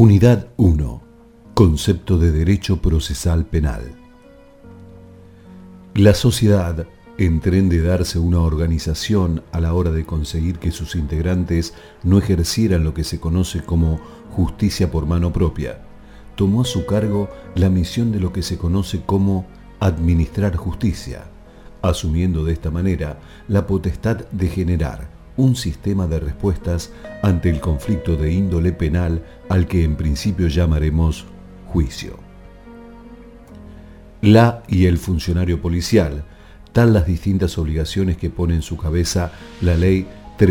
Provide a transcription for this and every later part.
Unidad 1. Concepto de derecho procesal penal. La sociedad, en tren de darse una organización a la hora de conseguir que sus integrantes no ejercieran lo que se conoce como justicia por mano propia, tomó a su cargo la misión de lo que se conoce como administrar justicia, asumiendo de esta manera la potestad de generar un sistema de respuestas ante el conflicto de índole penal al que en principio llamaremos juicio. La y el funcionario policial, tal las distintas obligaciones que pone en su cabeza la Ley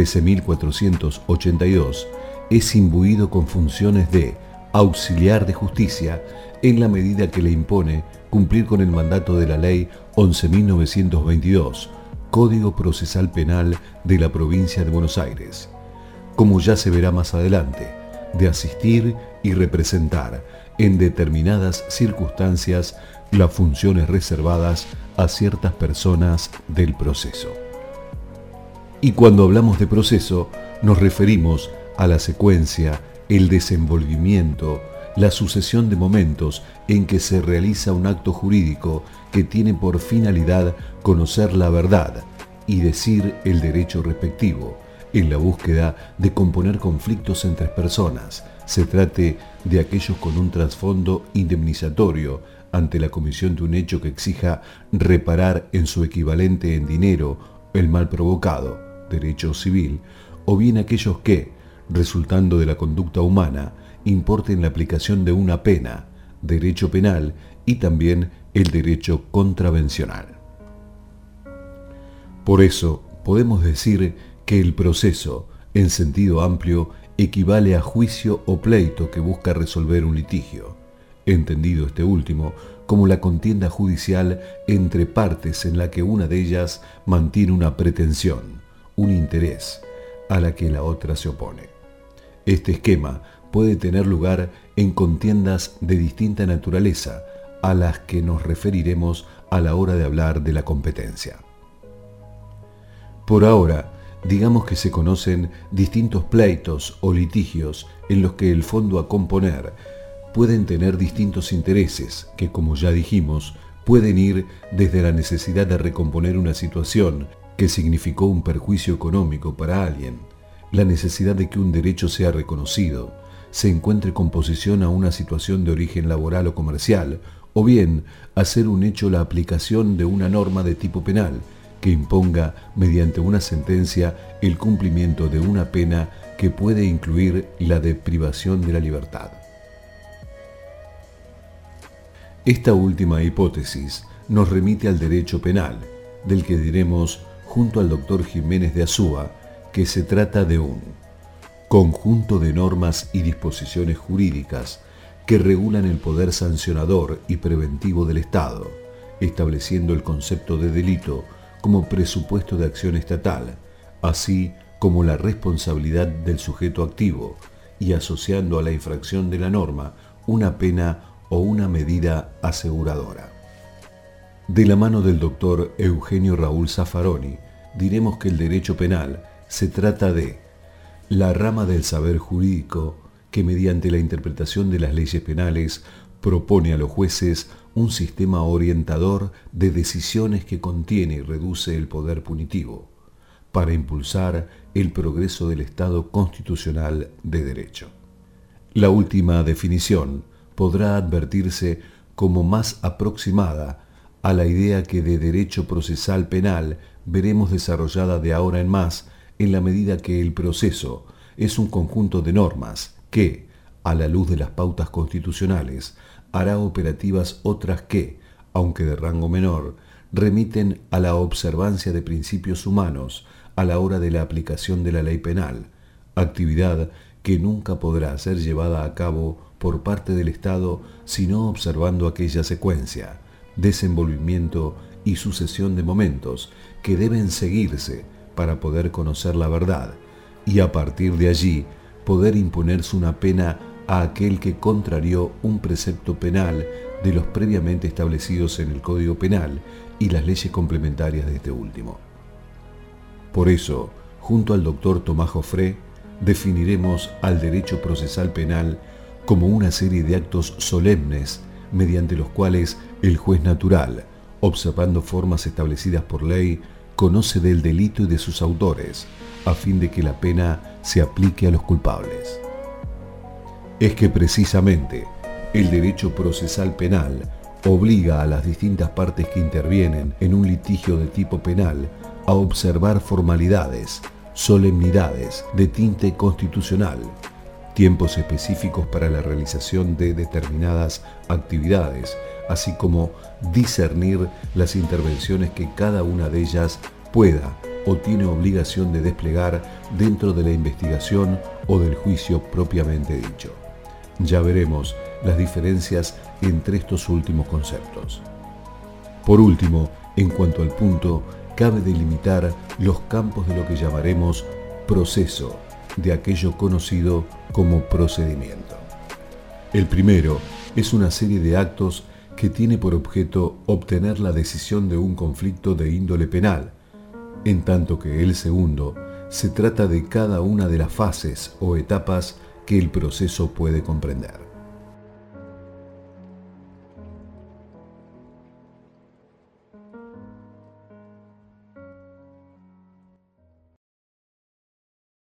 13.482, es imbuido con funciones de auxiliar de justicia en la medida que le impone cumplir con el mandato de la Ley 11.922, Código Procesal Penal de la Provincia de Buenos Aires, como ya se verá más adelante, de asistir y representar en determinadas circunstancias las funciones reservadas a ciertas personas del proceso. Y cuando hablamos de proceso, nos referimos a la secuencia, el desenvolvimiento, la sucesión de momentos en que se realiza un acto jurídico que tiene por finalidad conocer la verdad y decir el derecho respectivo, en la búsqueda de componer conflictos entre personas, se trate de aquellos con un trasfondo indemnizatorio ante la comisión de un hecho que exija reparar en su equivalente en dinero el mal provocado, derecho civil, o bien aquellos que, resultando de la conducta humana, importen la aplicación de una pena, derecho penal y también el derecho contravencional. Por eso, podemos decir que el proceso, en sentido amplio, equivale a juicio o pleito que busca resolver un litigio, entendido este último como la contienda judicial entre partes en la que una de ellas mantiene una pretensión, un interés, a la que la otra se opone. Este esquema puede tener lugar en contiendas de distinta naturaleza, a las que nos referiremos a la hora de hablar de la competencia. Por ahora, digamos que se conocen distintos pleitos o litigios en los que el fondo a componer pueden tener distintos intereses que, como ya dijimos, pueden ir desde la necesidad de recomponer una situación que significó un perjuicio económico para alguien, la necesidad de que un derecho sea reconocido, se encuentre con posición a una situación de origen laboral o comercial, o bien hacer un hecho la aplicación de una norma de tipo penal que imponga mediante una sentencia el cumplimiento de una pena que puede incluir la de privación de la libertad. Esta última hipótesis nos remite al derecho penal, del que diremos junto al doctor Jiménez de Azúa que se trata de un conjunto de normas y disposiciones jurídicas que regulan el poder sancionador y preventivo del Estado, estableciendo el concepto de delito como presupuesto de acción estatal, así como la responsabilidad del sujeto activo, y asociando a la infracción de la norma una pena o una medida aseguradora. De la mano del doctor Eugenio Raúl Zaffaroni, diremos que el derecho penal se trata de la rama del saber jurídico que mediante la interpretación de las leyes penales propone a los jueces un sistema orientador de decisiones que contiene y reduce el poder punitivo para impulsar el progreso del Estado constitucional de derecho. La última definición podrá advertirse como más aproximada a la idea que de derecho procesal penal veremos desarrollada de ahora en más en la medida que el proceso es un conjunto de normas que, a la luz de las pautas constitucionales, hará operativas otras que, aunque de rango menor, remiten a la observancia de principios humanos a la hora de la aplicación de la ley penal, actividad que nunca podrá ser llevada a cabo por parte del Estado sino observando aquella secuencia, desenvolvimiento y sucesión de momentos que deben seguirse para poder conocer la verdad y a partir de allí poder imponerse una pena a aquel que contrarió un precepto penal de los previamente establecidos en el Código Penal y las leyes complementarias de este último. Por eso, junto al doctor Tomás Joffre, definiremos al derecho procesal penal como una serie de actos solemnes mediante los cuales el juez natural, observando formas establecidas por ley, conoce del delito y de sus autores, a fin de que la pena se aplique a los culpables. Es que precisamente el derecho procesal penal obliga a las distintas partes que intervienen en un litigio de tipo penal a observar formalidades, solemnidades de tinte constitucional, tiempos específicos para la realización de determinadas actividades, así como discernir las intervenciones que cada una de ellas pueda o tiene obligación de desplegar dentro de la investigación o del juicio propiamente dicho. Ya veremos las diferencias entre estos últimos conceptos. Por último, en cuanto al punto, cabe delimitar los campos de lo que llamaremos proceso, de aquello conocido como procedimiento. El primero es una serie de actos que tiene por objeto obtener la decisión de un conflicto de índole penal, en tanto que el segundo se trata de cada una de las fases o etapas que el proceso puede comprender.